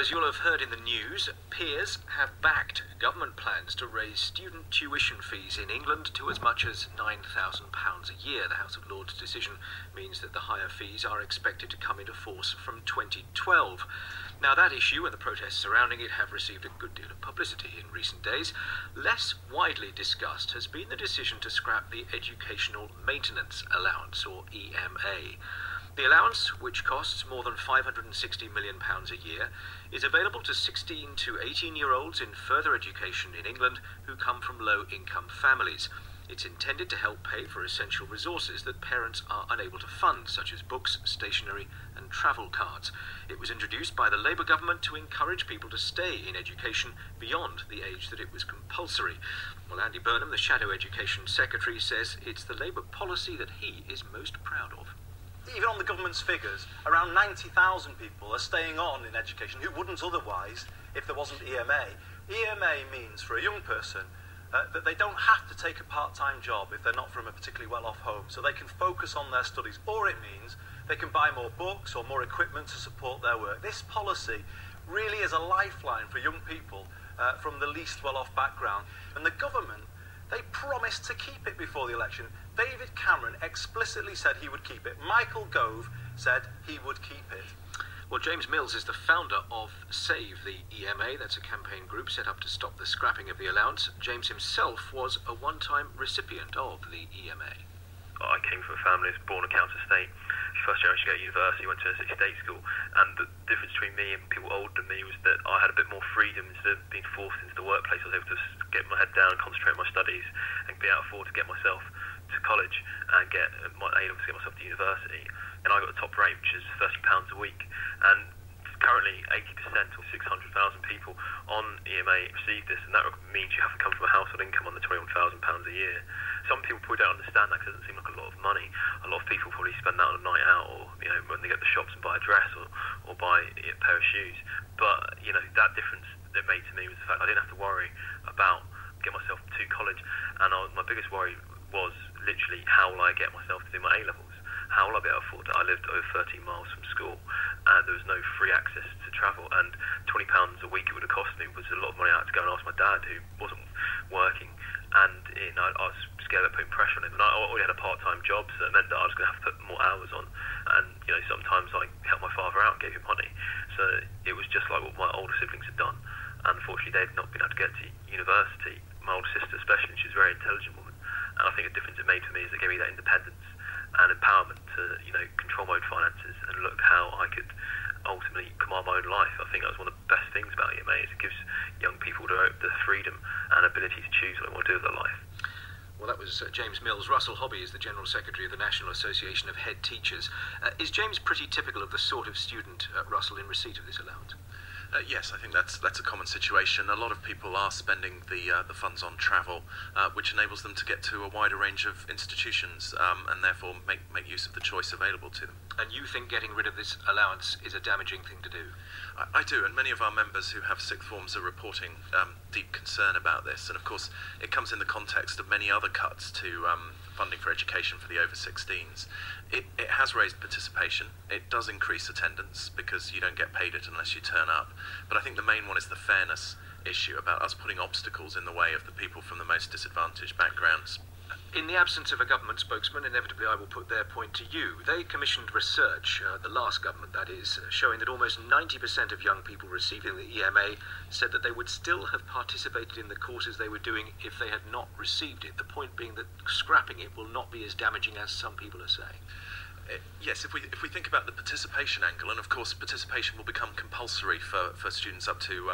as you'll have heard in the news, peers have backed government plans to raise student tuition fees in England to as much as £9,000 a year. The House of Lords decision means that the higher fees are expected to come into force from 2012. Now, that issue and the protests surrounding it have received a good deal of publicity in recent days. Less widely discussed has been the decision to scrap the Educational Maintenance Allowance, or EMA. The allowance, which costs more than £560 million a year, is available to 16 to 18-year-olds in further education in England who come from low-income families. It's intended to help pay for essential resources that parents are unable to fund, such as books, stationery and travel cards. It was introduced by the Labour government to encourage people to stay in education beyond the age that it was compulsory. Well, Andy Burnham, the Shadow Education Secretary, says it's the Labour policy that he is most proud of. Even on the government's figures, around 90,000 people are staying on in education who wouldn't otherwise if there wasn't EMA. EMA means for a young person that they don't have to take a part-time job if they're not from a particularly well-off home, so they can focus on their studies, or it means they can buy more books or more equipment to support their work. This policy really is a lifeline for young people from the least well-off background, and the government, they promised to keep it before the election. David Cameron explicitly said he would keep it. Michael Gove said he would keep it. Well, James Mills is the founder of Save the EMA. That's a campaign group set up to stop the scrapping of the allowance. James himself was a one-time recipient of the EMA. I came from a family that was born a council estate. First generation to go to university, went to a city-state school, and the difference between me and people older than me was that I had a bit more freedom. Instead of being forced into the workplace, I was able to get my head down, concentrate on my studies, and be able to afford to get myself to college and get my A-levels to get myself to university. And I got the top rate, which is £30 a week, and currently 80% or 600,000 people on EMA receive this, and that means you have to come from a household income under £21,000 a year. Some people probably don't understand that because it doesn't seem like a lot of money. A lot of people probably spend that on a night out, or when they get to the shops and buy a dress or buy a pair of shoes. But that difference it made to me was the fact I didn't have to worry about getting myself to college, and my biggest worry was literally how will I get myself to do my A-levels? How will I be able to afford it? I lived over 13 miles from school, and there was no free access to travel, and £20 a week it would have cost me was a lot of money. I had to go and ask my dad, who wasn't working, and I was scared of putting pressure on him, and I already had a part-time job, so it meant that I was going to have to put more hours on, and sometimes I helped my father out and gave him money, so it was just like what my older siblings had done, and unfortunately they'd not been able to get to university. My older sister especially, she's a very intelligent woman, and I think the difference it made for me is it gave me that independence and empowerment to control my own finances and look how I could ultimately command my own life. I think that was one of the best things about EMA, is it gives young people the freedom and ability to choose what they want to do with their life. Well, that was James Mills. Russell Hobby is the General Secretary of the National Association of Head Teachers. Is James pretty typical of the sort of student, Russell, in receipt of this allowance? Yes, I think that's a common situation. A lot of people are spending the funds on travel, which enables them to get to a wider range of institutions, and therefore make use of the choice available to them. And you think getting rid of this allowance is a damaging thing to do? I do, and many of our members who have sixth forms are reporting deep concern about this, and of course it comes in the context of many other cuts to funding for education for the over 16s. It has raised participation. It does increase attendance because you don't get paid it unless you turn up. But I think the main one is the fairness issue about us putting obstacles in the way of the people from the most disadvantaged backgrounds. In the absence of a government spokesman, inevitably I will put their point to you. They commissioned research, the last government that is, showing that almost 90% of young people receiving the EMA said that they would still have participated in the courses they were doing if they had not received it. The point being that scrapping it will not be as damaging as some people are saying. Yes, if we think about the participation angle, and of course participation will become compulsory for students up to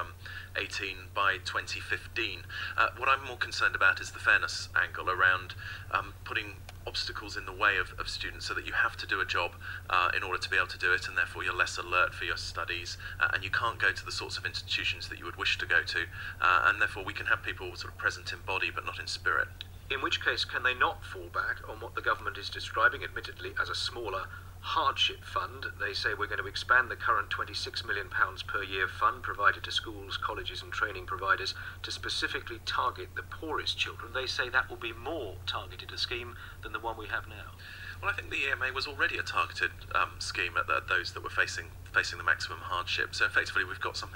18 by 2015. What I'm more concerned about is the fairness angle around putting obstacles in the way of students, so that you have to do a job in order to be able to do it, and therefore you're less alert for your studies, and you can't go to the sorts of institutions that you would wish to go to, and therefore we can have people sort of present in body but not in spirit. In which case, can they not fall back on what the government is describing, admittedly, as a smaller hardship fund? They say we're going to expand the current £26 million per year fund provided to schools, colleges and training providers to specifically target the poorest children. They say that will be more targeted a scheme than the one we have now. Well, I think the EMA was already a targeted scheme at those that were facing the maximum hardship. So effectively we've got something